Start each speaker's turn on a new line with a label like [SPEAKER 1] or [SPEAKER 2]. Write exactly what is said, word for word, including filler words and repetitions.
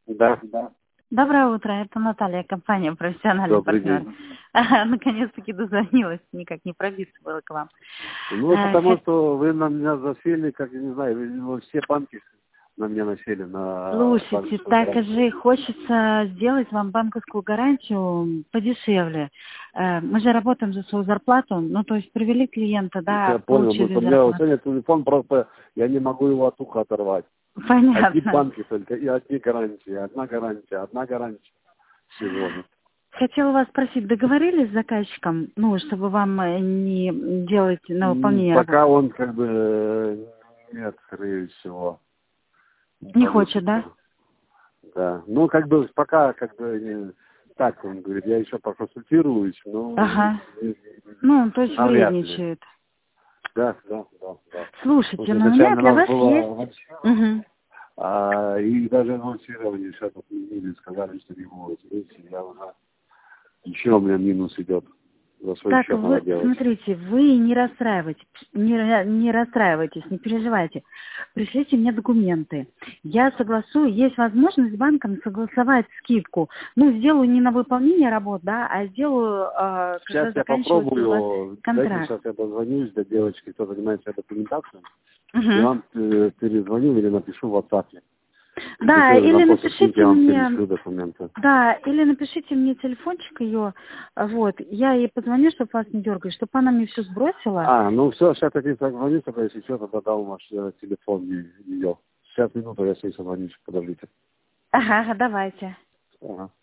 [SPEAKER 1] Да, да.
[SPEAKER 2] Доброе утро, это Наталья, компания «Профессиональный
[SPEAKER 1] Добрый
[SPEAKER 2] партнер».
[SPEAKER 1] день.
[SPEAKER 2] Ага, наконец-таки дозвонилась, никак не пробиться было к вам.
[SPEAKER 1] Ну,
[SPEAKER 2] А,
[SPEAKER 1] потому
[SPEAKER 2] хот-
[SPEAKER 1] что вы на меня засели, как, я не знаю, вы, ну, все банки на меня насели, на
[SPEAKER 2] Слушайте,
[SPEAKER 1] банковскую
[SPEAKER 2] так
[SPEAKER 1] гарантию.
[SPEAKER 2] же хочется сделать вам банковскую гарантию подешевле. Э, Мы же работаем за свою зарплату, ну, то есть привели клиента,
[SPEAKER 1] Я
[SPEAKER 2] да,
[SPEAKER 1] понял, но
[SPEAKER 2] получили
[SPEAKER 1] у меня вот
[SPEAKER 2] зарплату.
[SPEAKER 1] сегодня телефон просто, я не могу его от уха оторвать. Одни
[SPEAKER 2] Понятно.
[SPEAKER 1] банки только, и одни гарантии, одна гарантия, одна гарантия всего.
[SPEAKER 2] Хотела вас спросить, договорились с заказчиком, ну, чтобы вам э, не делать на
[SPEAKER 1] М,
[SPEAKER 2] выполнение работы?
[SPEAKER 1] Пока он как бы э, нет, скорее всего, не
[SPEAKER 2] Не хочет, да?
[SPEAKER 1] получится. Да. Ну, как бы пока как бы не- так он говорит, я еще проконсультируюсь, но
[SPEAKER 2] Ага. Ну, то есть
[SPEAKER 1] навряд ли.
[SPEAKER 2] вредничает.
[SPEAKER 1] Да, да, да, да.
[SPEAKER 2] Слушайте,
[SPEAKER 1] Вот
[SPEAKER 2] ну у меня
[SPEAKER 1] изначально у
[SPEAKER 2] для
[SPEAKER 1] нас
[SPEAKER 2] вас есть...
[SPEAKER 1] было
[SPEAKER 2] Мгм.
[SPEAKER 1] а, и даже анонсирование сейчас отменили, сказали, что не будет. Видите, я уже еще у меня минус идет. За свой
[SPEAKER 2] Так,
[SPEAKER 1] счет надо
[SPEAKER 2] вы,
[SPEAKER 1] делать.
[SPEAKER 2] смотрите, вы не расстраивайтесь, не, ра- не расстраивайтесь, не переживайте. Пришлите мне документы. Я согласую, есть возможность с банком согласовать скидку. Ну, сделаю не на выполнение работ, да, а сделаю, э, когда
[SPEAKER 1] Сейчас я
[SPEAKER 2] заканчивается у вас
[SPEAKER 1] попробую, дайте
[SPEAKER 2] контракт.
[SPEAKER 1] сейчас я дозвонюсь до девочки, кто занимается документацией, и
[SPEAKER 2] Мгм.
[SPEAKER 1] вам э, перезвоню или напишу в WhatsApp.
[SPEAKER 2] Да,
[SPEAKER 1] Если вы
[SPEAKER 2] или
[SPEAKER 1] нам просто скиньте,
[SPEAKER 2] напишите
[SPEAKER 1] я вам
[SPEAKER 2] мне,
[SPEAKER 1] перешлю документы.
[SPEAKER 2] да, или напишите мне телефончик ее, вот, я ей позвоню, чтобы вас не дергать, чтобы она мне все сбросила.
[SPEAKER 1] А, ну все, сейчас я созвонюсь, тогда если что, тогда дам ваш э, телефон ее. Сейчас минуту, я с ней созвонюсь, подождите.
[SPEAKER 2] Ага, давайте.
[SPEAKER 1] Ага.